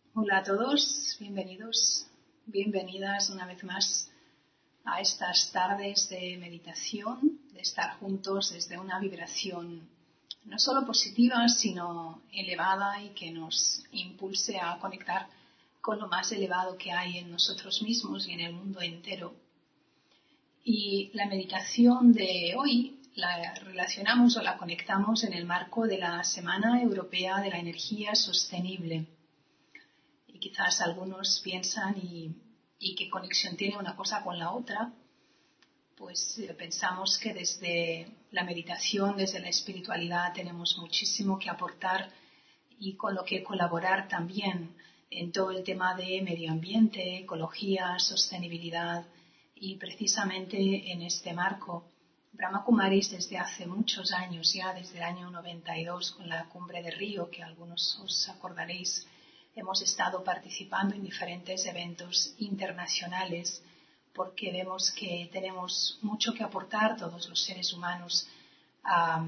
Hola a todos, bienvenidos, bienvenidas una vez más a estas tardes de meditación, de estar juntos desde una vibración no solo positiva, sino elevada y que nos impulse a conectar con lo más elevado que hay en nosotros mismos y en el mundo entero. Y la meditación de hoy la relacionamos o la conectamos en el marco de la Semana Europea de la Energía Sostenible. Y quizás algunos piensan y qué conexión tiene una cosa con la otra, pues pensamos que desde la meditación, desde la espiritualidad tenemos muchísimo que aportar y con lo que colaborar también en todo el tema de medio ambiente, ecología, sostenibilidad y precisamente en este marco. Brahma Kumaris desde hace muchos años, ya desde el año 92 con la Cumbre de Río, que algunos os acordaréis, hemos estado participando en diferentes eventos internacionales porque vemos que tenemos mucho que aportar todos los seres humanos a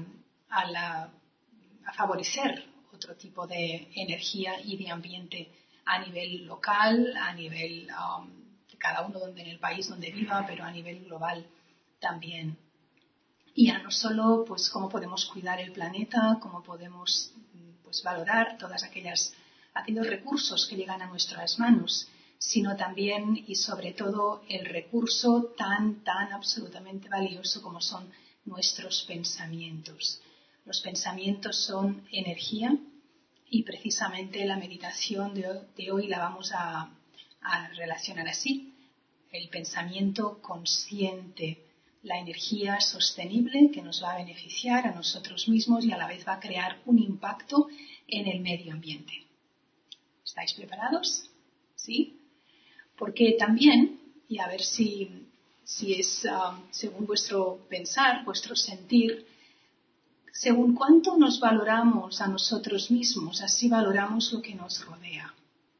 favorecer otro tipo de energía y de ambiente a nivel local, a nivel de cada uno en el país donde viva, pero a nivel global también. Y ya no solo pues cómo podemos cuidar el planeta, cómo podemos pues valorar todas aquellos recursos que llegan a nuestras manos, sino también y sobre todo el recurso tan absolutamente valioso como son nuestros pensamientos. Los pensamientos son energía y precisamente la meditación de hoy la vamos a relacionar así. El pensamiento consciente, la energía sostenible que nos va a beneficiar a nosotros mismos y a la vez va a crear un impacto en el medio ambiente. ¿Estáis preparados? ¿Sí? Porque también, y a ver si es según vuestro pensar, vuestro sentir, según cuánto nos valoramos a nosotros mismos, así valoramos lo que nos rodea.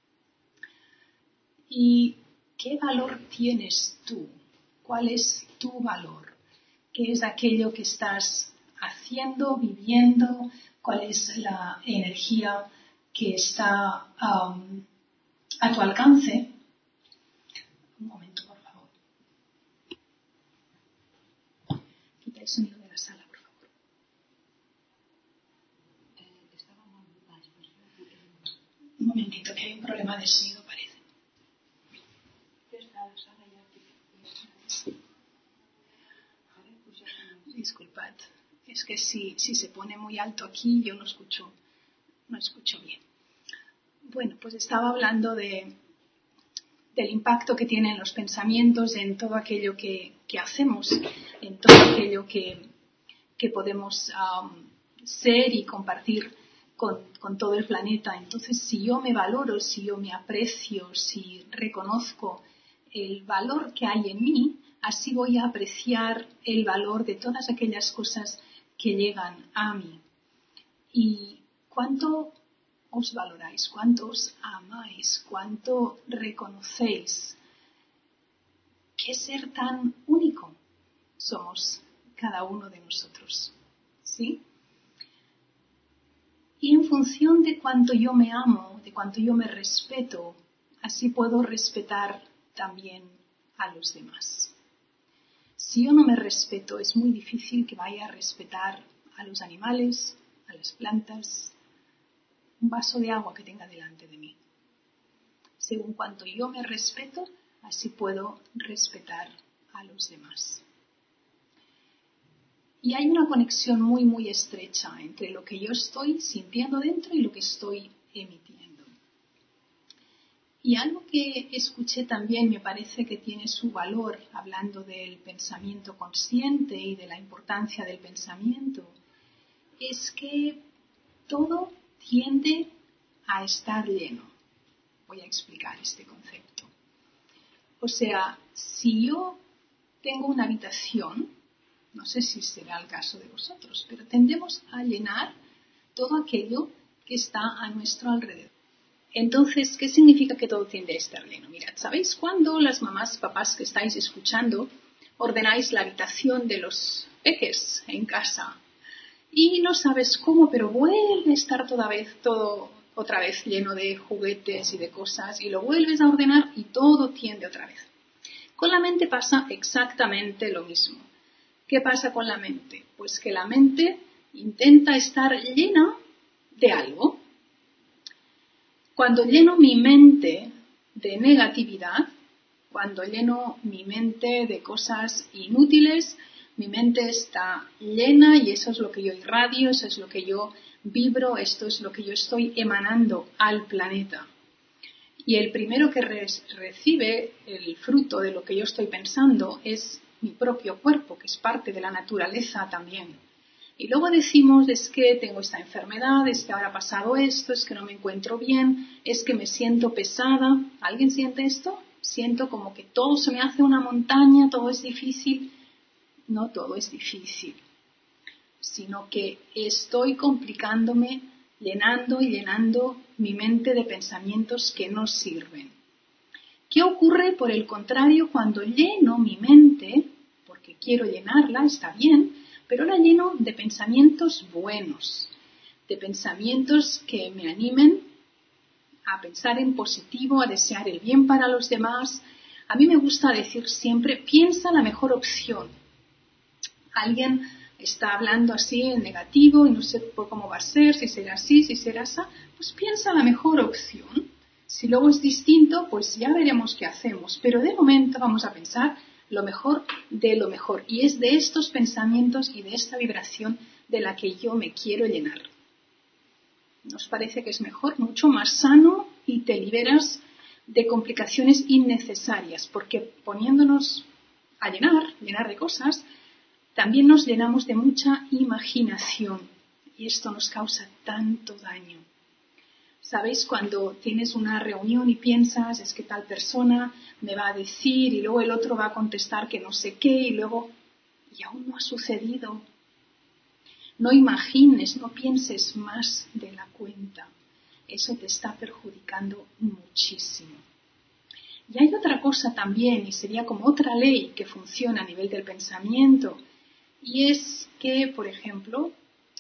¿Y qué valor tienes tú? ¿Cuál es tu valor? ¿Qué es aquello que estás haciendo, viviendo? ¿Cuál es la energía que está a tu alcance? Un momento, por favor. Quita el sonido de la sala, por favor. Un momentito, que hay un problema de sonido, parece. Disculpad, es que si se pone muy alto aquí yo no escucho bien. Bueno, pues estaba hablando del impacto que tienen los pensamientos en todo aquello que hacemos, en todo aquello que podemos ser y compartir con todo el planeta. Entonces, si yo me valoro, si yo me aprecio, si reconozco el valor que hay en mí, así voy a apreciar el valor de todas aquellas cosas que llegan a mí. ¿Y cuánto os valoráis? ¿Cuánto os amáis? ¿Cuánto reconocéis qué ser tan único somos cada uno de nosotros? ¿Sí? Y en función de cuánto yo me amo, de cuánto yo me respeto, así puedo respetar también a los demás. Si yo no me respeto, es muy difícil que vaya a respetar a los animales, a las plantas, un vaso de agua que tenga delante de mí. Según cuanto yo me respeto, así puedo respetar a los demás. Y hay una conexión muy estrecha entre lo que yo estoy sintiendo dentro y lo que estoy emitiendo. Y algo que escuché también me parece que tiene su valor, hablando del pensamiento consciente y de la importancia del pensamiento, es que todo tiende a estar lleno. Voy a explicar este concepto. O sea, si yo tengo una habitación, no sé si será el caso de vosotros, pero tendemos a llenar todo aquello que está a nuestro alrededor. Entonces, ¿qué significa que todo tiende a estar lleno? Mirad, ¿sabéis cuándo las mamás, papás que estáis escuchando ordenáis la habitación de los peques en casa? Y no sabes cómo, pero vuelve a estar toda vez todo otra vez lleno de juguetes y de cosas y lo vuelves a ordenar y todo tiende otra vez. Con la mente pasa exactamente lo mismo. ¿Qué pasa con la mente? Pues que la mente intenta estar llena de algo. Cuando lleno mi mente de negatividad, cuando lleno mi mente de cosas inútiles, mi mente está llena y eso es lo que yo irradio, eso es lo que yo vibro, esto es lo que yo estoy emanando al planeta. Y el primero que recibe el fruto de lo que yo estoy pensando es mi propio cuerpo, que es parte de la naturaleza también. Y luego decimos, es que tengo esta enfermedad, es que ahora ha pasado esto, es que no me encuentro bien, es que me siento pesada. ¿Alguien siente esto? Siento como que todo se me hace una montaña, todo es difícil. No todo es difícil, sino que estoy complicándome, llenando y llenando mi mente de pensamientos que no sirven. ¿Qué ocurre, por el contrario, cuando lleno mi mente? Porque quiero llenarla, está bien, pero la lleno de pensamientos buenos, de pensamientos que me animen a pensar en positivo, a desear el bien para los demás. A mí me gusta decir siempre, piensa la mejor opción. Alguien está hablando así en negativo y no sé cómo va a ser, si será así, si será así, pues piensa la mejor opción. Si luego es distinto, pues ya veremos qué hacemos. Pero de momento vamos a pensar lo mejor de lo mejor. Y es de estos pensamientos y de esta vibración de la que yo me quiero llenar. ¿Nos parece que es mejor? Mucho más sano y te liberas de complicaciones innecesarias. Porque poniéndonos a llenar de cosas, también nos llenamos de mucha imaginación y esto nos causa tanto daño. ¿Sabéis? Cuando tienes una reunión y piensas, es que tal persona me va a decir y luego el otro va a contestar que no sé qué y aún no ha sucedido. No imagines, no pienses más de la cuenta. Eso te está perjudicando muchísimo. Y hay otra cosa también, y sería como otra ley que funciona a nivel del pensamiento, y es que, por ejemplo,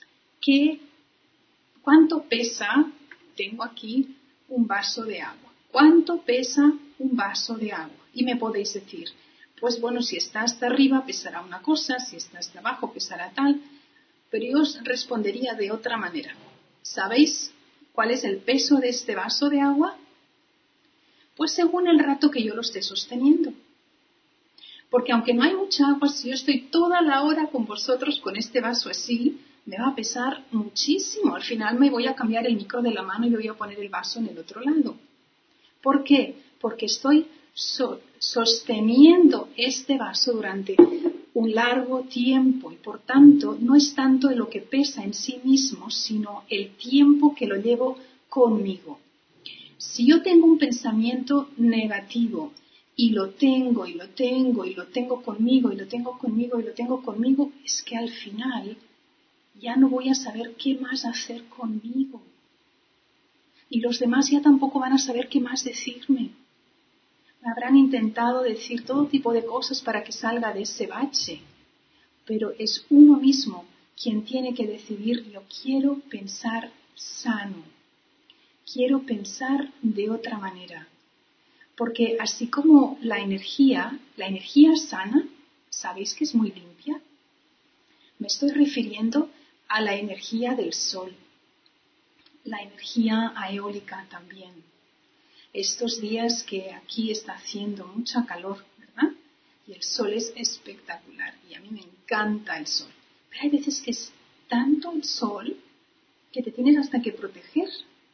¿cuánto pesa? Tengo aquí un vaso de agua. ¿Cuánto pesa un vaso de agua? Y me podéis decir, pues bueno, si está hasta arriba pesará una cosa, si está hasta abajo pesará tal, pero yo os respondería de otra manera. ¿Sabéis cuál es el peso de este vaso de agua? Pues según el rato que yo lo esté sosteniendo. Porque aunque no hay mucha agua, si yo estoy toda la hora con vosotros con este vaso así, me va a pesar muchísimo. Al final me voy a cambiar el micro de la mano y voy a poner el vaso en el otro lado. ¿Por qué? Porque estoy sosteniendo este vaso durante un largo tiempo y por tanto no es tanto de lo que pesa en sí mismo, sino el tiempo que lo llevo conmigo. Si yo tengo un pensamiento negativo y lo tengo, y lo tengo, y lo tengo conmigo, y lo tengo conmigo, y lo tengo conmigo, es que al final ya no voy a saber qué más hacer conmigo. Y los demás ya tampoco van a saber qué más decirme. Me habrán intentado decir todo tipo de cosas para que salga de ese bache, pero es uno mismo quien tiene que decidir, yo quiero pensar sano, quiero pensar de otra manera. Porque así como la energía sana, ¿sabéis que es muy limpia? Me estoy refiriendo a la energía del sol, la energía eólica también. Estos días que aquí está haciendo mucha calor, ¿verdad? Y el sol es espectacular y a mí me encanta el sol. Pero hay veces que es tanto el sol que te tienes hasta que proteger.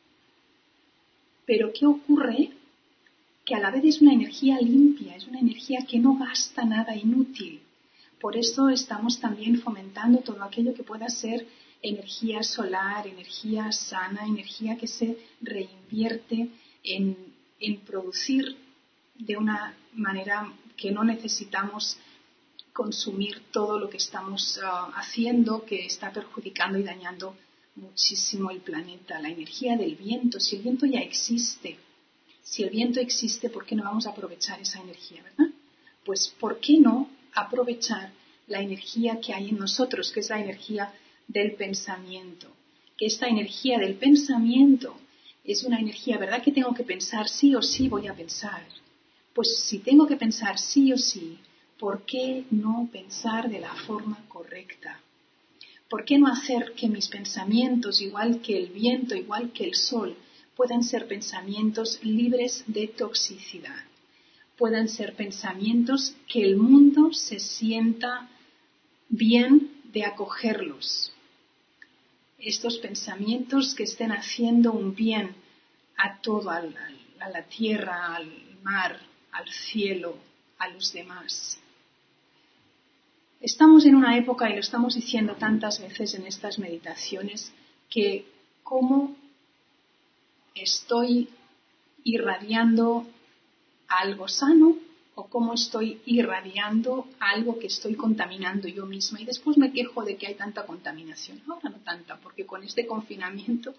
Pero ¿qué ocurre? Que a la vez es una energía limpia, es una energía que no gasta nada inútil. Por eso estamos también fomentando todo aquello que pueda ser energía solar, energía sana, energía que se reinvierte en producir de una manera que no necesitamos consumir todo lo que estamos haciendo, que está perjudicando y dañando muchísimo el planeta. La energía del viento, si el viento ya existe, si el viento existe, ¿por qué no vamos a aprovechar esa energía, verdad? Pues, ¿por qué no aprovechar la energía que hay en nosotros, que es la energía del pensamiento? Que esta energía del pensamiento Es una energía, ¿verdad que tengo que pensar sí o sí voy a pensar? Pues si tengo que pensar sí o sí, ¿por qué no pensar de la forma correcta? ¿Por qué no hacer que mis pensamientos, igual que el viento, igual que el sol, puedan ser pensamientos libres de toxicidad? Puedan ser pensamientos que el mundo se sienta bien de acogerlos. Estos pensamientos que estén haciendo un bien a todo, a la tierra, al mar, al cielo, a los demás. Estamos en una época, y lo estamos diciendo tantas veces en estas meditaciones, que cómo estoy irradiando algo sano o cómo estoy irradiando algo que estoy contaminando yo misma. Y después me quejo de que hay tanta contaminación. Ahora no tanta, porque con este confinamiento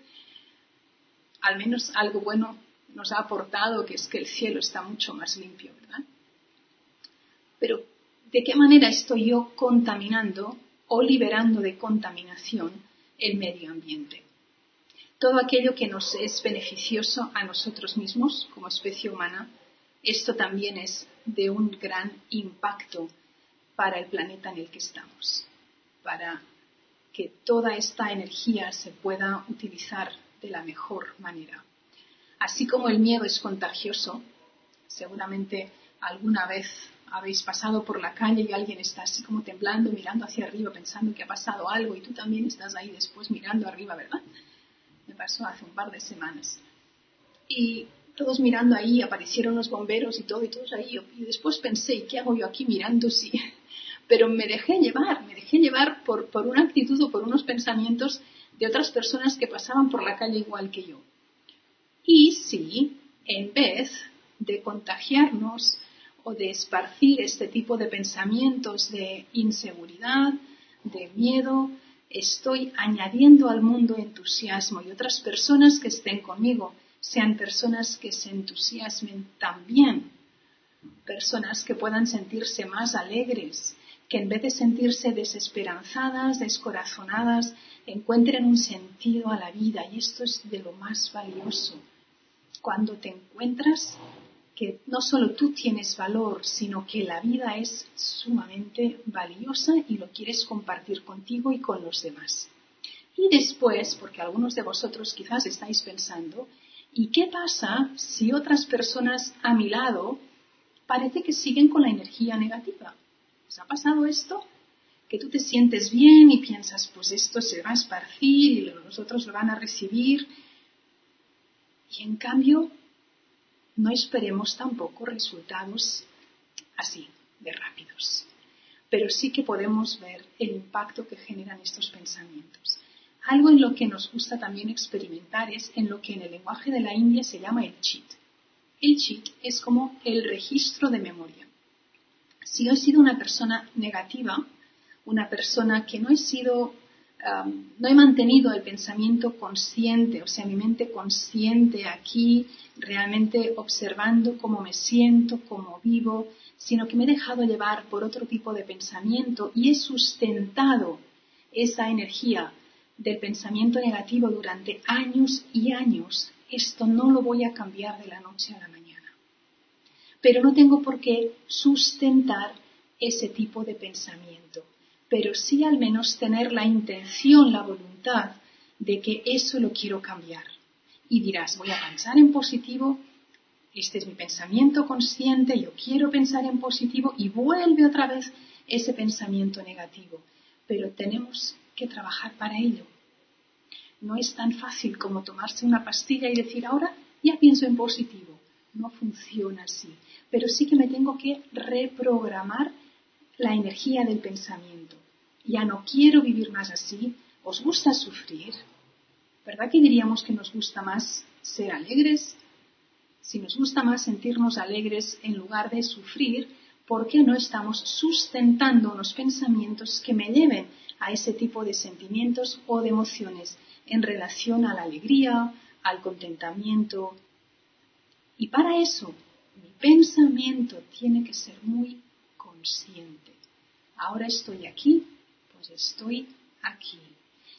al menos algo bueno nos ha aportado, que es que el cielo está mucho más limpio, ¿verdad? Pero ¿de qué manera estoy yo contaminando o liberando de contaminación el medio ambiente? Todo aquello que nos es beneficioso a nosotros mismos como especie humana, esto también es de un gran impacto para el planeta en el que estamos, para que toda esta energía se pueda utilizar de la mejor manera. Así como el miedo es contagioso, seguramente alguna vez habéis pasado por la calle y alguien está así como temblando, mirando hacia arriba, pensando que ha pasado algo y tú también estás ahí después mirando arriba, ¿verdad? Me pasó hace un par de semanas. Y todos mirando ahí, aparecieron los bomberos y todos ahí. Y después pensé, ¿y qué hago yo aquí mirando? Sí. Pero me dejé llevar por una actitud o por unos pensamientos de otras personas que pasaban por la calle igual que yo. Y sí, en vez de contagiarnos o de esparcir este tipo de pensamientos de inseguridad, de miedo, estoy añadiendo al mundo entusiasmo y otras personas que estén conmigo sean personas que se entusiasmen también, personas que puedan sentirse más alegres, que en vez de sentirse desesperanzadas, descorazonadas, encuentren un sentido a la vida, y esto es de lo más valioso. Cuando te encuentras que no solo tú tienes valor, sino que la vida es sumamente valiosa y lo quieres compartir contigo y con los demás. Y después, porque algunos de vosotros quizás estáis pensando, ¿y qué pasa si otras personas a mi lado parece que siguen con la energía negativa? ¿Os ha pasado esto? Que tú te sientes bien y piensas, pues esto se va a esparcir y los otros lo van a recibir. Y en cambio, no esperemos tampoco resultados así, de rápidos. Pero sí que podemos ver el impacto que generan estos pensamientos. Algo en lo que nos gusta también experimentar es en lo que en el lenguaje de la India se llama el cheat. El cheat es como el registro de memoria. Si yo he sido una persona negativa, una persona que no he mantenido el pensamiento consciente, o sea, mi mente consciente aquí, realmente observando cómo me siento, cómo vivo, sino que me he dejado llevar por otro tipo de pensamiento y he sustentado esa energía del pensamiento negativo durante años y años, esto no lo voy a cambiar de la noche a la mañana. Pero no tengo por qué sustentar ese tipo de pensamiento, pero sí al menos tener la intención, la voluntad de que eso lo quiero cambiar. Y dirás, voy a pensar en positivo, este es mi pensamiento consciente, yo quiero pensar en positivo y vuelve otra vez ese pensamiento negativo. Pero tenemos que trabajar para ello. No es tan fácil como tomarse una pastilla y decir, ahora ya pienso en positivo. No funciona así. Pero sí que me tengo que reprogramar la energía del pensamiento. Ya no quiero vivir más así. ¿Os gusta sufrir? ¿Verdad que diríamos que nos gusta más ser alegres? Si nos gusta más sentirnos alegres en lugar de sufrir, ¿por qué no estamos sustentando unos pensamientos que me lleven a ese tipo de sentimientos o de emociones en relación a la alegría, al contentamiento? Y para eso, mi pensamiento tiene que ser muy consciente. Ahora estoy aquí, pues estoy aquí.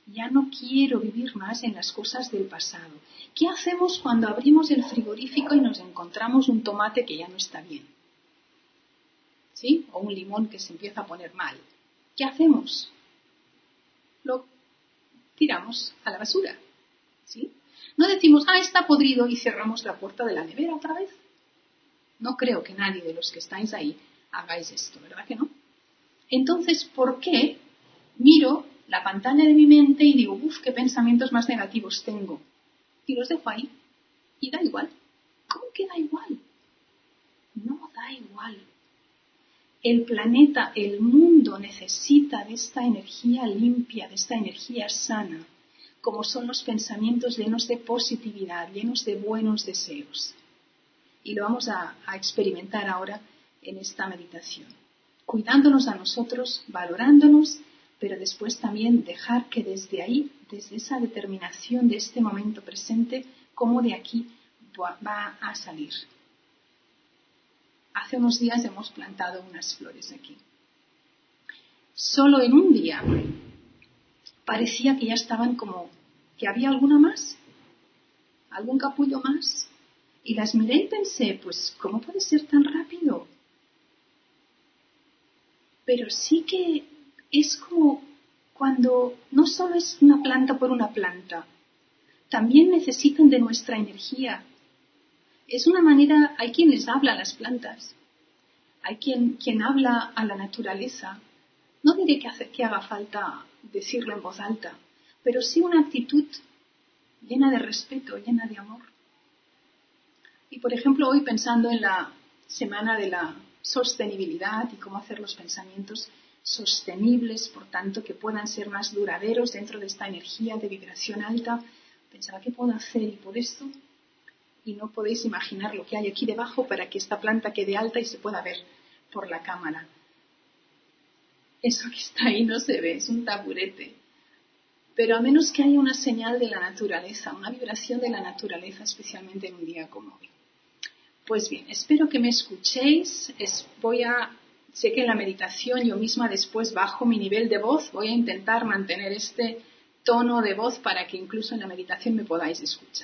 Ya no quiero vivir más en las cosas del pasado. ¿Qué hacemos cuando abrimos el frigorífico y nos encontramos un tomate que ya no está bien? ¿Sí? O un limón que se empieza a poner mal. ¿Qué hacemos? Lo tiramos a la basura. ¿Sí? No decimos, está podrido y cerramos la puerta de la nevera otra vez. No creo que nadie de los que estáis ahí hagáis esto, ¿verdad que no? Entonces, ¿por qué miro la pantalla de mi mente y digo, qué pensamientos más negativos tengo? Y los dejo ahí. Y da igual. ¿Cómo que da igual? No da igual. El planeta, el mundo necesita de esta energía limpia, de esta energía sana, como son los pensamientos llenos de positividad, llenos de buenos deseos. Y lo vamos a experimentar ahora en esta meditación. Cuidándonos a nosotros, valorándonos, pero después también dejar que desde ahí, desde esa determinación de este momento presente, cómo de aquí va a salir. Hace unos días hemos plantado unas flores aquí. Solo en un día parecía que ya estaban como, que había alguna más, algún capullo más. Y las miré y pensé, pues, ¿cómo puede ser tan rápido? Pero sí que es como cuando no solo es una planta por una planta, también necesitan de nuestra energía. Es una manera, hay quien les habla a las plantas, hay quien habla a la naturaleza. No diré que haga falta decirlo en voz alta, pero sí una actitud llena de respeto, llena de amor. Y por ejemplo, hoy pensando en la semana de la sostenibilidad y cómo hacer los pensamientos sostenibles, por tanto, que puedan ser más duraderos dentro de esta energía de vibración alta, pensaba, ¿qué puedo hacer? Y por esto, y no podéis imaginar lo que hay aquí debajo para que esta planta quede alta y se pueda ver por la cámara. Eso que está ahí no se ve, es un taburete. Pero a menos que haya una señal de la naturaleza, una vibración de la naturaleza, especialmente en un día como hoy. Pues bien, espero que me escuchéis. Sé que en la meditación yo misma después bajo mi nivel de voz. Voy a intentar mantener este tono de voz para que incluso en la meditación me podáis escuchar.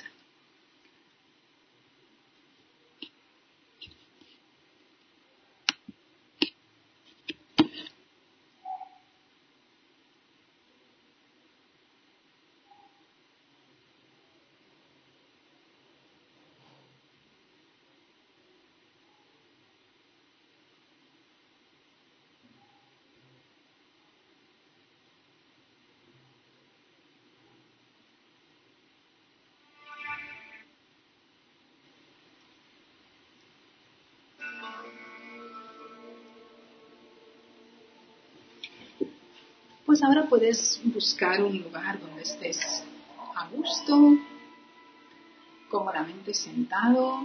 Pues ahora puedes buscar un lugar donde estés a gusto, cómodamente sentado.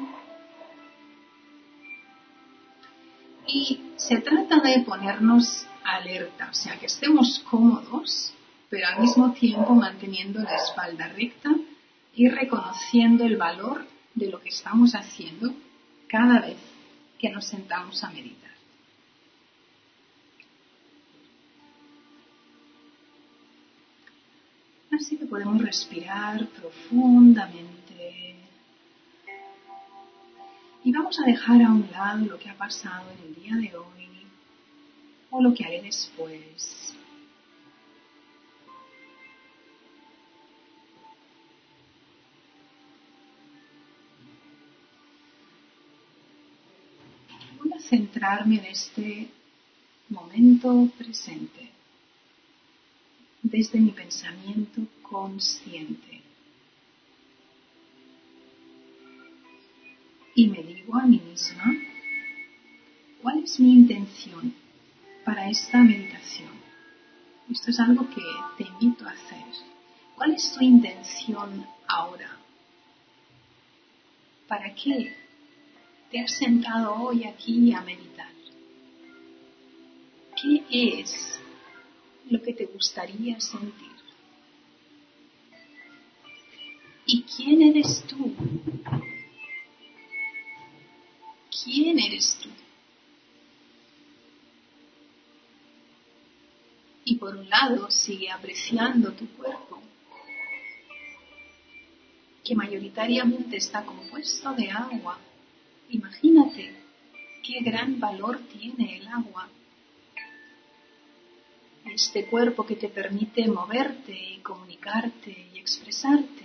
Y se trata de ponernos alerta, o sea, que estemos cómodos, pero al mismo tiempo manteniendo la espalda recta y reconociendo el valor de lo que estamos haciendo cada vez que nos sentamos a meditar. Así que podemos respirar profundamente. Y vamos a dejar a un lado lo que ha pasado en el día de hoy o lo que haré después. Voy a centrarme en este momento presente, desde mi pensamiento consciente. Y me digo a mí misma, ¿cuál es mi intención para esta meditación? Esto es algo que te invito a hacer. ¿Cuál es tu intención ahora? ¿Para qué te has sentado hoy aquí a meditar? ¿Qué es lo que te gustaría sentir? ¿Y quién eres tú? ¿Quién eres tú? Y por un lado, sigue apreciando tu cuerpo. que mayoritariamente está compuesto de agua. Imagínate qué gran valor tiene el agua. Este cuerpo que te permite moverte y comunicarte y expresarte.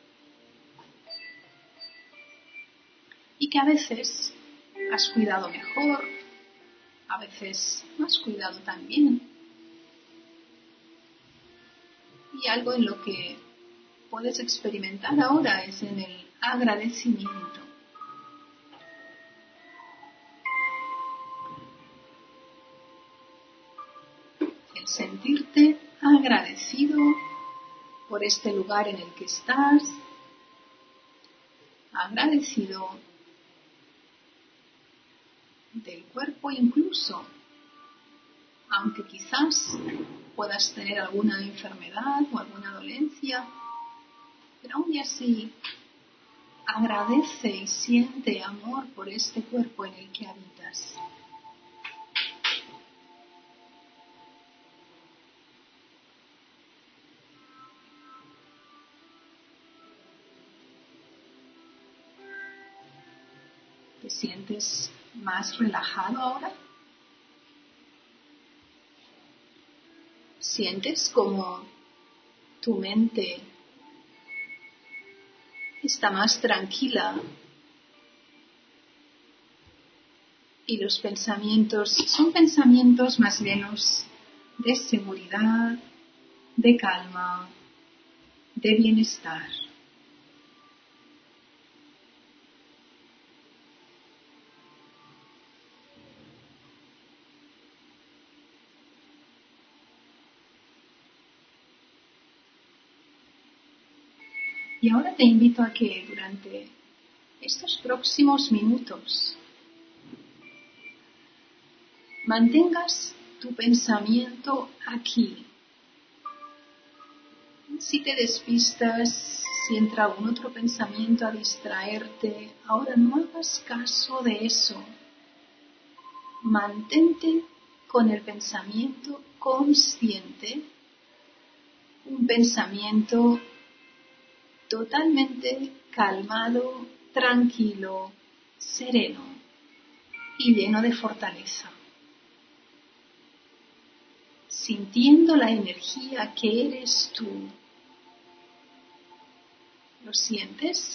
Y que a veces has cuidado mejor, a veces no has cuidado tan bien. Y algo en lo que puedes experimentar ahora es en el agradecimiento. El sentirte agradecido por este lugar en el que estás, agradecido del cuerpo incluso, aunque quizás puedas tener alguna enfermedad o alguna dolencia, pero aún así agradece y siente amor por este cuerpo en el que habitas. ¿Te sientes más relajado ahora? ¿Sientes como tu mente está más tranquila y los pensamientos son pensamientos más llenos de seguridad, de calma, de bienestar? Y ahora te invito a que durante estos próximos minutos mantengas tu pensamiento aquí. Si te despistas, si entra algún otro pensamiento a distraerte, ahora no hagas caso de eso. Mantente con el pensamiento consciente, un pensamiento totalmente calmado, tranquilo, sereno y lleno de fortaleza, sintiendo la energía que eres tú. ¿Lo sientes?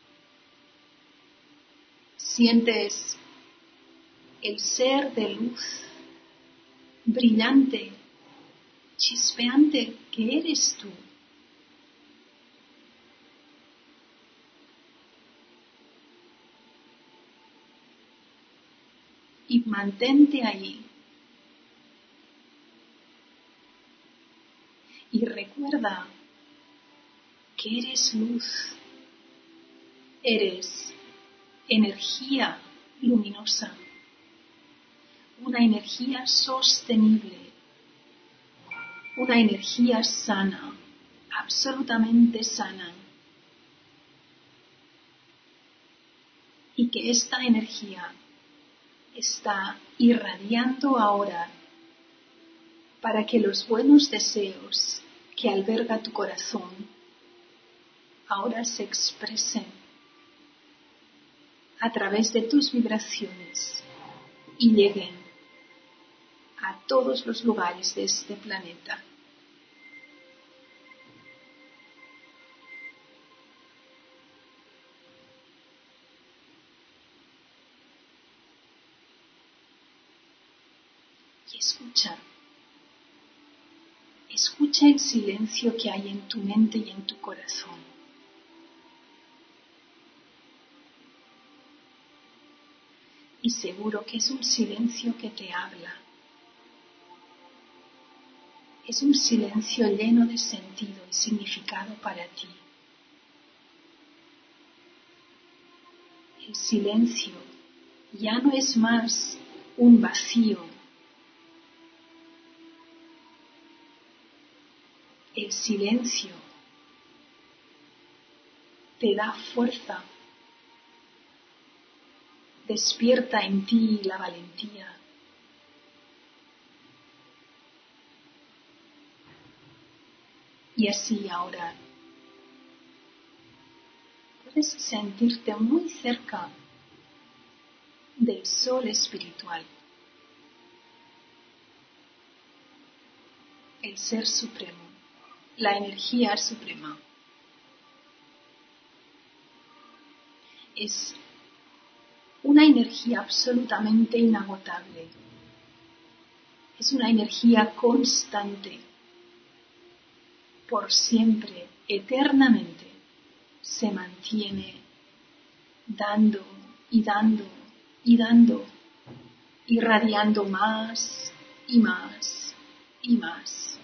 ¿Sientes el ser de luz brillante, chispeante que eres tú? Y mantente ahí. Y recuerda que eres luz, eres energía luminosa, una energía sostenible, una energía sana, absolutamente sana. Y que esta energía está irradiando ahora para que los buenos deseos que alberga tu corazón ahora se expresen a través de tus vibraciones y lleguen a todos los lugares de este planeta. Y escucha el silencio que hay en tu mente y en tu corazón. Y seguro que es un silencio que te habla. Es un silencio lleno de sentido y significado para ti. El silencio ya no es más un vacío. El silencio te da fuerza, despierta en ti la valentía. Y así ahora puedes sentirte muy cerca del sol espiritual, el ser supremo, la energía suprema. Es una energía absolutamente inagotable. Es una energía constante, por siempre, eternamente, se mantiene dando y dando y dando, irradiando más y más y más.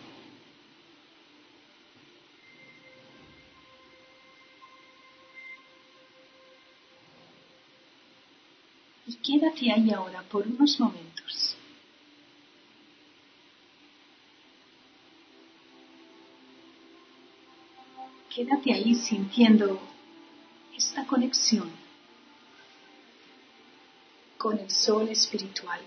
Y quédate ahí ahora por unos momentos. Quédate ahí sintiendo esta conexión con el sol espiritual.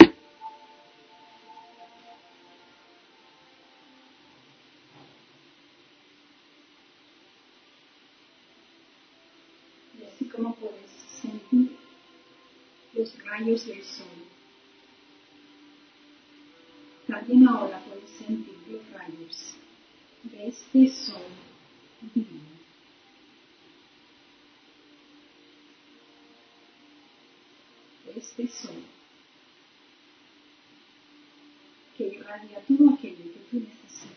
Y así como puedes sentir los rayos del sol, también ahora puedes sentir los rayos de este sol divino. De este sol que irradia todo aquello que tú necesitas.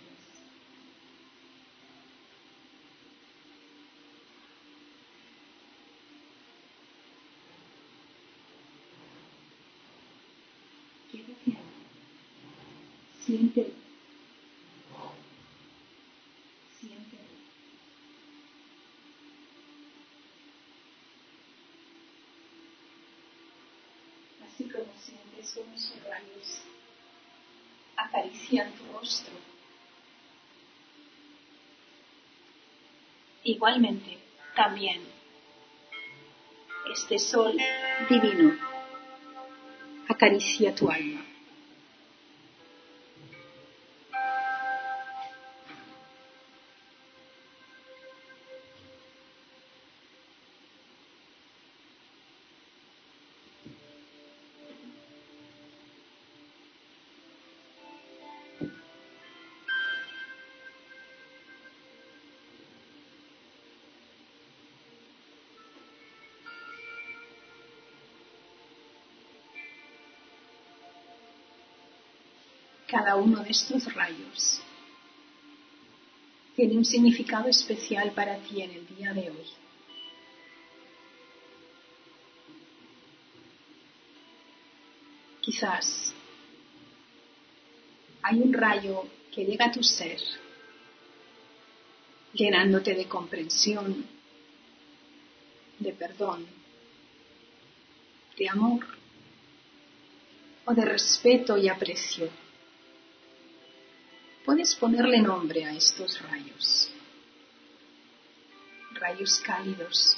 Quédate ahí. Siéntelo. Siéntelo. Así como sientes como sus rayos acarician tu rostro. Igualmente, también, este sol divino acaricia tu alma. Cada uno de estos rayos tiene un significado especial para ti en el día de hoy. Quizás hay un rayo que llega a tu ser, llenándote de comprensión, de perdón, de amor o de respeto y aprecio. Puedes ponerle nombre a estos rayos, rayos cálidos.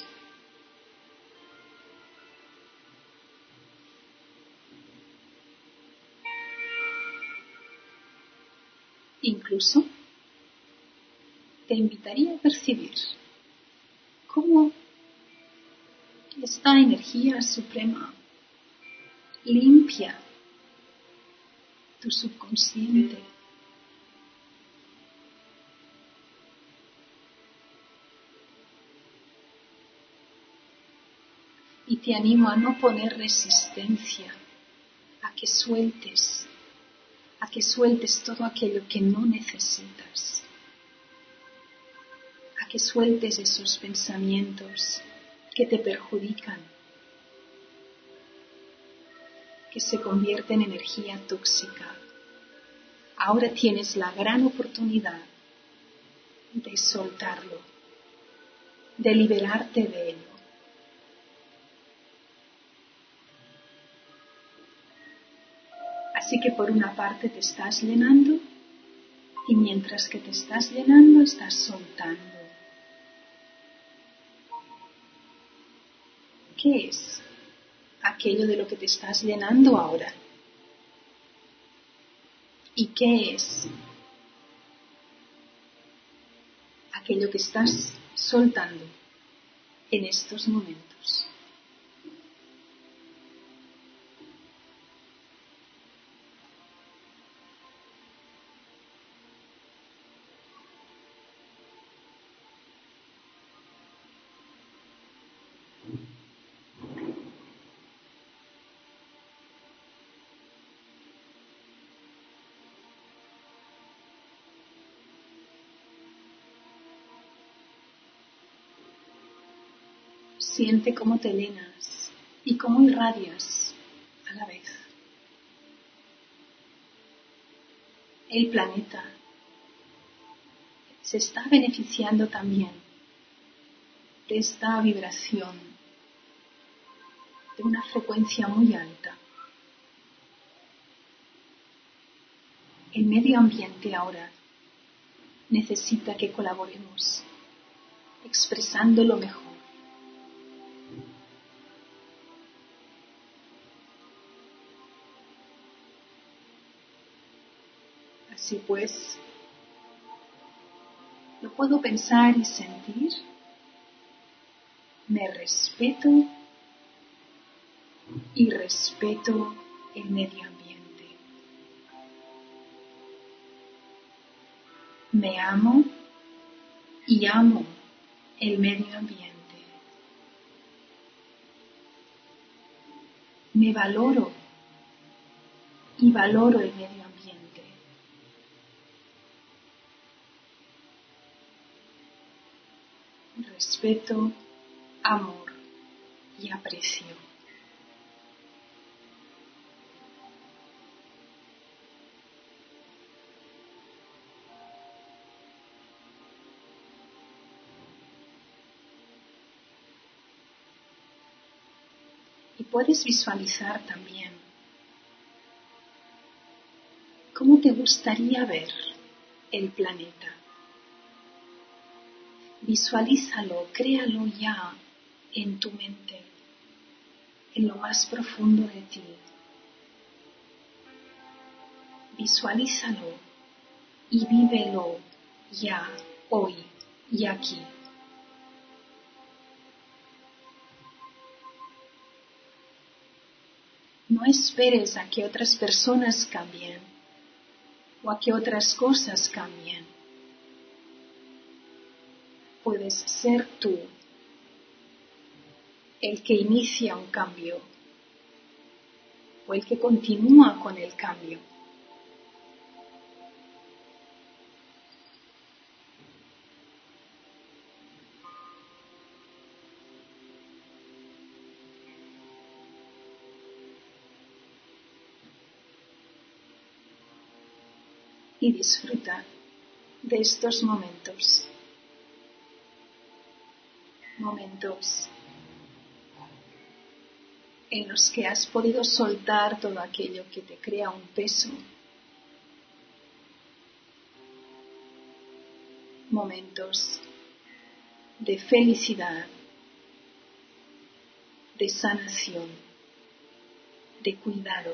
Incluso te invitaría a percibir cómo esta energía suprema limpia tu subconsciente. Y te animo a no poner resistencia, a que sueltes todo aquello que no necesitas, a que sueltes esos pensamientos que te perjudican, que se convierten en energía tóxica. Ahora tienes la gran oportunidad de soltarlo, de liberarte de él. Así que por una parte te estás llenando y mientras que te estás llenando estás soltando. ¿Qué es aquello de lo que te estás llenando ahora? ¿Y qué es aquello que estás soltando? en estos momentos. Siente cómo te llenas y cómo irradias a la vez. El planeta se está beneficiando también de esta vibración de una frecuencia muy alta. El medio ambiente ahora necesita que colaboremos, expresando lo mejor. Así pues, lo puedo pensar y sentir. Me respeto y respeto el medio ambiente. Me amo y amo el medio ambiente. Me valoro y valoro el medio ambiente. Respeto, amor y aprecio. Y puedes visualizar también cómo te gustaría ver el planeta. Visualízalo, créalo ya en tu mente, en lo más profundo de ti. Visualízalo y vívelo ya, hoy y aquí. No esperes a que otras personas cambien o a que otras cosas cambien. Puedes ser tú el que inicia un cambio o el que continúa con el cambio. Y disfruta de estos momentos. Momentos en los que has podido soltar todo aquello que te crea un peso. Momentos de felicidad, de sanación, de cuidado.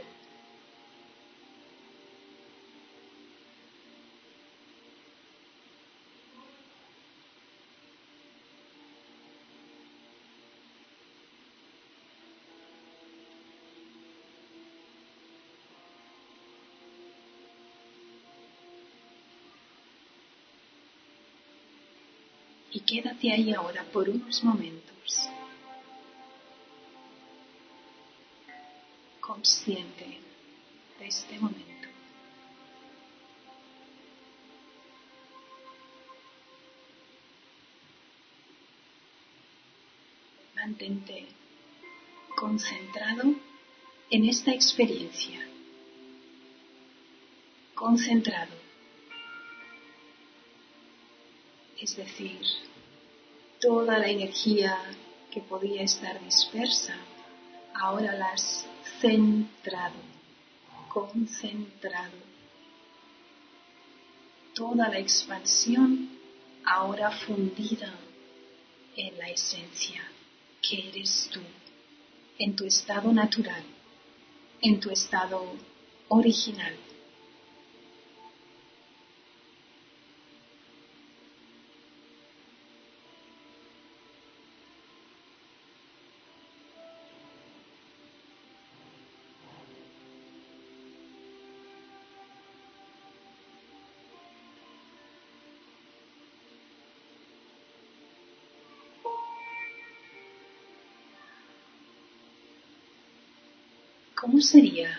Y quédate ahí ahora por unos momentos, consciente de este momento. Mantente concentrado en esta experiencia. Concentrado. Es decir, toda la energía que podía estar dispersa, ahora la has centrado, concentrado. Toda la expansión ahora fundida en la esencia que eres tú, en tu estado natural, en tu estado original. ¿Cómo sería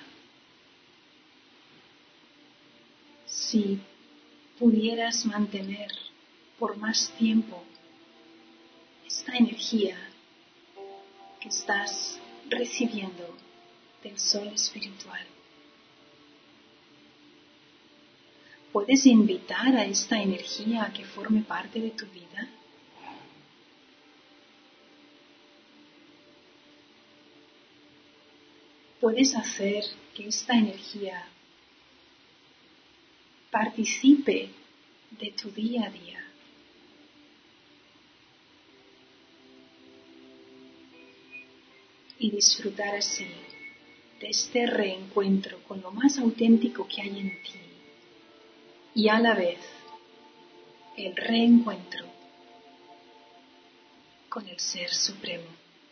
si pudieras mantener por más tiempo esta energía que estás recibiendo del sol espiritual? ¿Puedes invitar a esta energía a que forme parte de tu vida? ¿Puedes hacer que esta energía participe de tu día a día? Y disfrutar así de este reencuentro con lo más auténtico que hay en ti y a la vez el reencuentro con el Ser Supremo.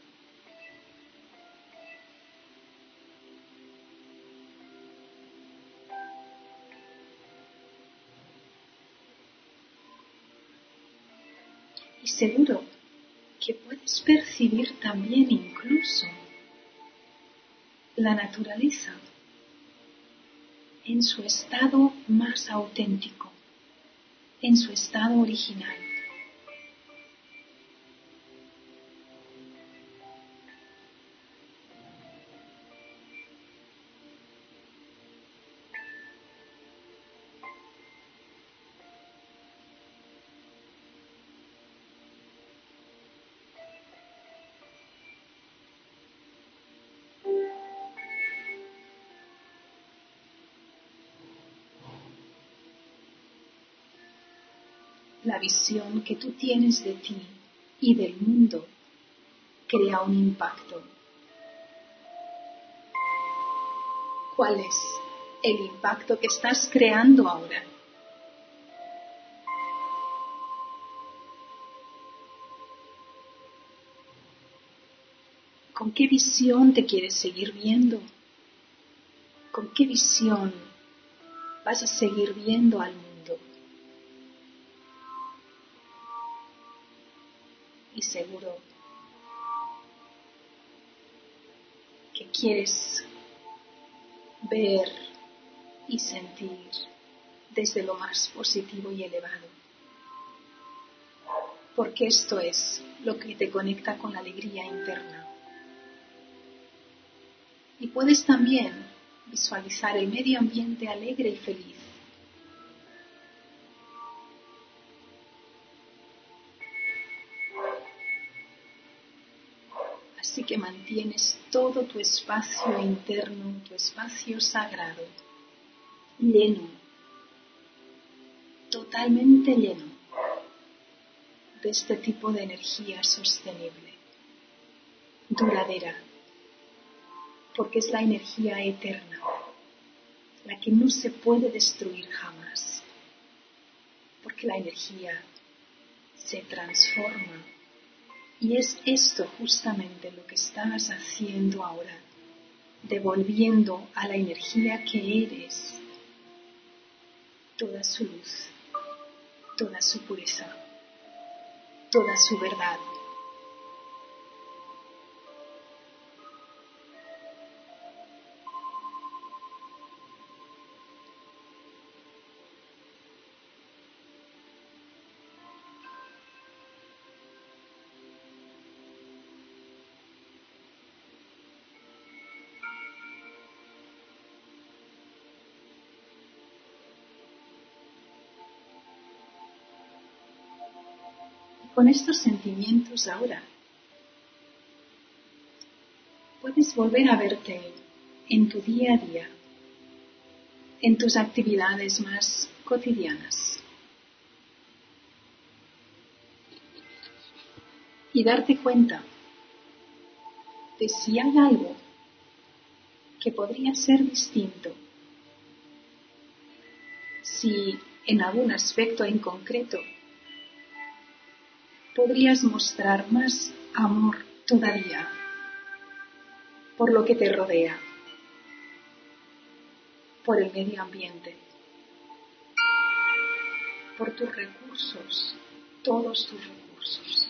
Y seguro que puedes percibir también incluso la naturaleza en su estado más auténtico, en su estado original. La visión que tú tienes de ti y del mundo crea un impacto. ¿Cuál es el impacto que estás creando ahora? ¿Con qué visión te quieres seguir viendo? ¿Con qué visión vas a seguir viendo al mundo? Y seguro que quieres ver y sentir desde lo más positivo y elevado. Porque esto es lo que te conecta con la alegría interna. Y puedes también visualizar el medio ambiente alegre y feliz. Así que mantienes todo tu espacio interno, tu espacio sagrado, lleno, totalmente lleno de este tipo de energía sostenible, duradera, porque es la energía eterna, la que no se puede destruir jamás, porque la energía se transforma. Y es esto justamente lo que estás haciendo ahora, devolviendo a la energía que eres toda su luz, toda su pureza, toda su verdad. Con estos sentimientos ahora, puedes volver a verte en tu día a día, en tus actividades más cotidianas, y darte cuenta de si hay algo que podría ser distinto, si en algún aspecto en concreto podrías mostrar más amor todavía por lo que te rodea, por el medio ambiente, por tus recursos, todos tus recursos.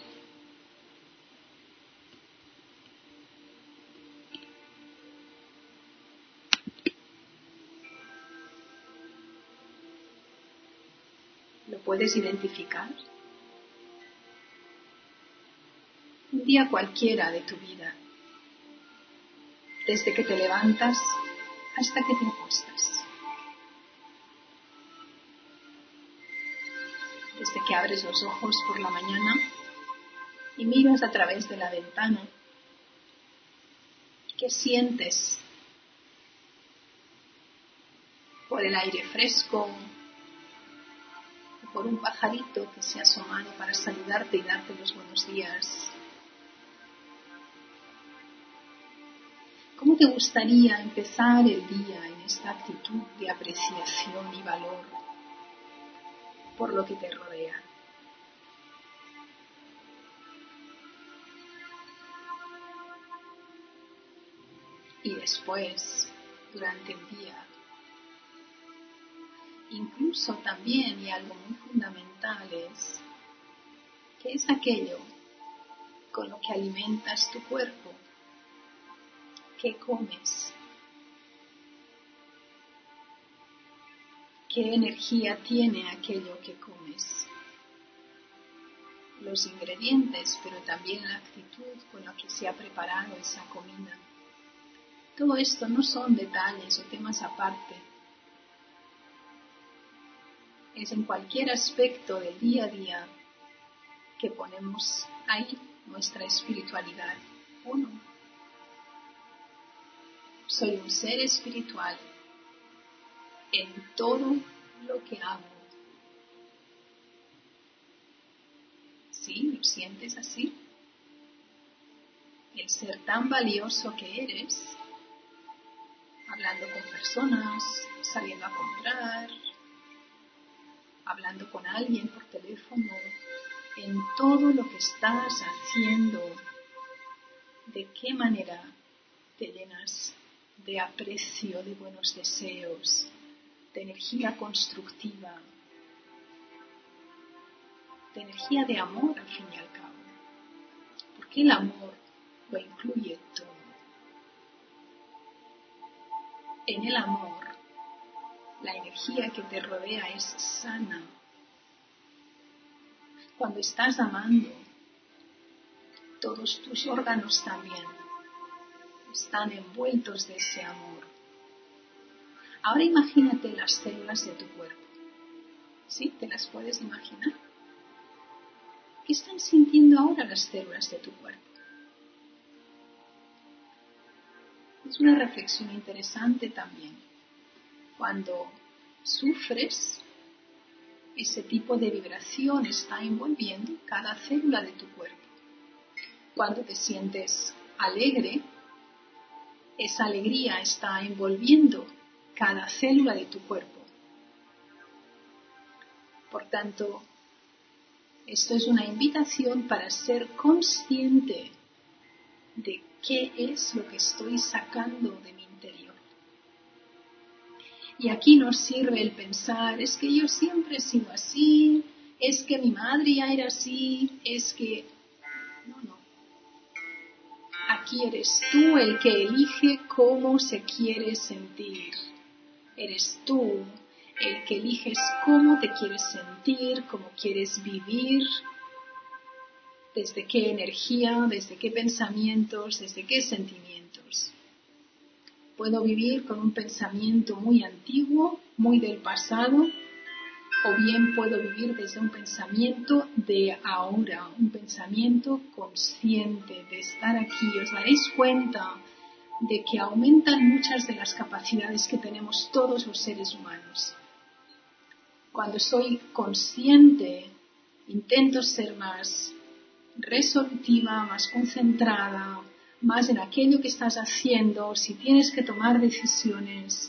puedes identificar? Un día cualquiera de tu vida, desde que te levantas hasta que te acuestas. Desde que abres los ojos por la mañana y miras a través de la ventana, ¿qué sientes? Por el aire fresco, o por un pajarito que se ha asomado para saludarte y darte los buenos días. ¿Cómo te gustaría empezar el día en esta actitud de apreciación y valor por lo que te rodea? Y después, durante el día, incluso también, y algo muy fundamental es, ¿qué es aquello con lo que alimentas tu cuerpo? ¿Qué comes? ¿Qué energía tiene aquello que comes? Los ingredientes, pero también la actitud con la que se ha preparado esa comida. Todo esto no son detalles o temas aparte. Es en cualquier aspecto del día a día que ponemos ahí nuestra espiritualidad. Uno, soy un ser espiritual en todo lo que hago. ¿Sí? ¿Lo sientes así? El ser tan valioso que eres, hablando con personas, saliendo a comprar, hablando con alguien por teléfono, en todo lo que estás haciendo, de qué manera te llenas de aprecio, de buenos deseos, de energía constructiva, de energía de amor al fin y al cabo. Porque el amor lo incluye todo. En el amor, la energía que te rodea es sana. Cuando estás amando, todos tus órganos también están envueltos de ese amor. Ahora imagínate las células de tu cuerpo. ¿Sí? ¿Te las puedes imaginar? ¿Qué están sintiendo ahora las células de tu cuerpo? Es una reflexión interesante también. Cuando sufres, ese tipo de vibración está envolviendo cada célula de tu cuerpo. Cuando te sientes alegre, esa alegría está envolviendo cada célula de tu cuerpo. Por tanto, esto es una invitación para ser consciente de qué es lo que estoy sacando de mi interior. Y aquí nos sirve el pensar, es que yo siempre he sido así, es que mi madre ya era así, es que... No. Aquí eres tú el que elige cómo se quiere sentir. Eres tú el que eliges cómo te quieres sentir, cómo quieres vivir, desde qué energía, desde qué pensamientos, desde qué sentimientos. Puedo vivir con un pensamiento muy antiguo, muy del pasado, o bien puedo vivir desde un pensamiento de ahora, un pensamiento consciente de estar aquí. Os daréis cuenta de que aumentan muchas de las capacidades que tenemos todos los seres humanos. Cuando soy consciente, intento ser más resolutiva, más concentrada, más en aquello que estás haciendo. Si tienes que tomar decisiones,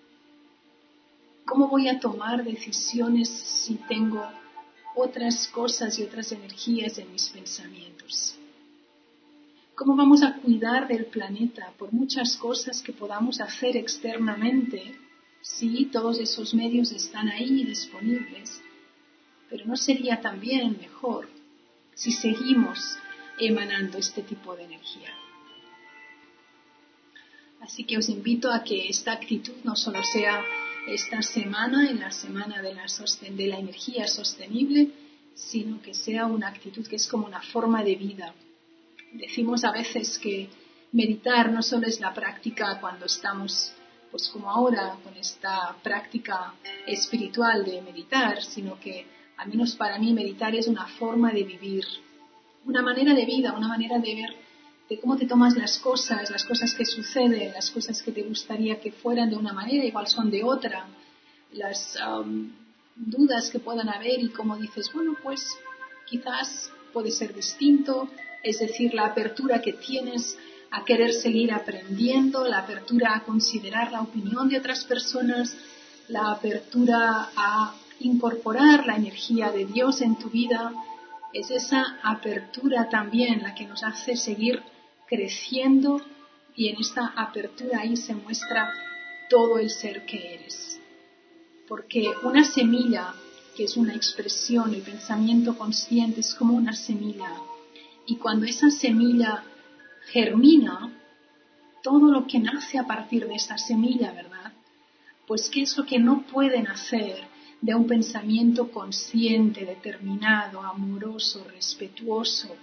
¿cómo voy a tomar decisiones si tengo otras cosas y otras energías en mis pensamientos? ¿Cómo vamos a cuidar del planeta por muchas cosas que podamos hacer externamente? Sí, todos esos medios están ahí disponibles, pero ¿no sería también mejor si seguimos emanando este tipo de energía? Así que os invito a que esta actitud no solo sea esta semana, en la semana de la energía sostenible, sino que sea una actitud que es como una forma de vida. Decimos a veces que meditar no solo es la práctica cuando estamos, pues como ahora, con esta práctica espiritual de meditar, sino que, al menos para mí, meditar es una forma de vivir, una manera de vida, una manera de ver de cómo te tomas las cosas que suceden, las cosas que te gustaría que fueran de una manera, igual son de otra, las dudas que puedan haber y cómo dices, bueno, pues quizás puede ser distinto, es decir, la apertura que tienes a querer seguir aprendiendo, la apertura a considerar la opinión de otras personas, la apertura a incorporar la energía de Dios en tu vida. Es esa apertura también la que nos hace seguir creciendo, y en esta apertura ahí se muestra todo el ser que eres. Porque una semilla, que es una expresión, el pensamiento consciente es como una semilla, y cuando esa semilla germina, todo lo que nace a partir de esa semilla, ¿verdad? Pues ¿qué es lo que no pueden hacer de un pensamiento consciente, determinado, amoroso, respetuoso?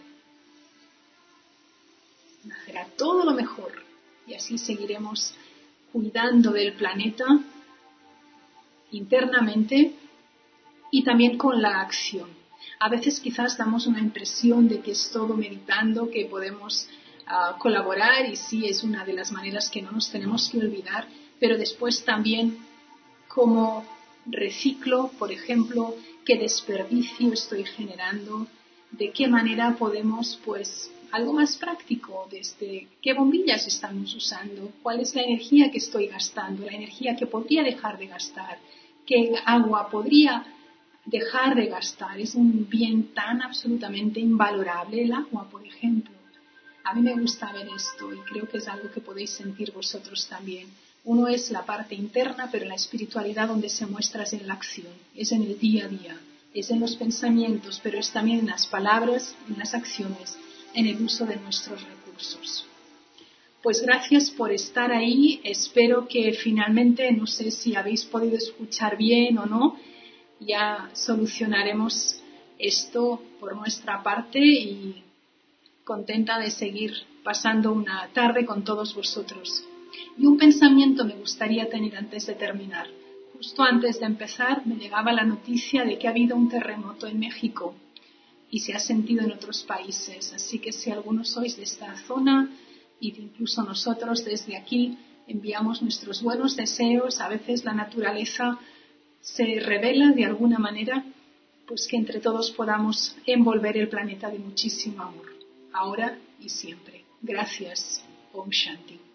Nacerá todo lo mejor, y así seguiremos cuidando del planeta internamente y también con la acción. A veces quizás damos una impresión de que es todo meditando, que podemos colaborar, y sí, es una de las maneras que no nos tenemos que olvidar, pero después también cómo reciclo, por ejemplo, qué desperdicio estoy generando, de qué manera podemos, pues, algo más práctico, desde qué bombillas estamos usando, cuál es la energía que estoy gastando, la energía que podría dejar de gastar, qué agua podría dejar de gastar. Es un bien tan absolutamente invalorable el agua, por ejemplo. A mí me gusta ver esto y creo que es algo que podéis sentir vosotros también. Uno es la parte interna, pero la espiritualidad donde se muestra es en la acción, es en el día a día, es en los pensamientos, pero es también en las palabras, en las acciones, en el uso de nuestros recursos. Pues gracias por estar ahí. Espero que finalmente, no sé si habéis podido escuchar bien o no, ya solucionaremos esto por nuestra parte, y contenta de seguir pasando una tarde con todos vosotros. Y un pensamiento me gustaría tener antes de terminar. Justo antes de empezar me llegaba la noticia de que ha habido un terremoto en México y se ha sentido en otros países. Así que si algunos sois de esta zona, y incluso nosotros desde aquí enviamos nuestros buenos deseos, a veces la naturaleza se revela de alguna manera, pues que entre todos podamos envolver el planeta de muchísimo amor, ahora y siempre. Gracias. Om Shanti.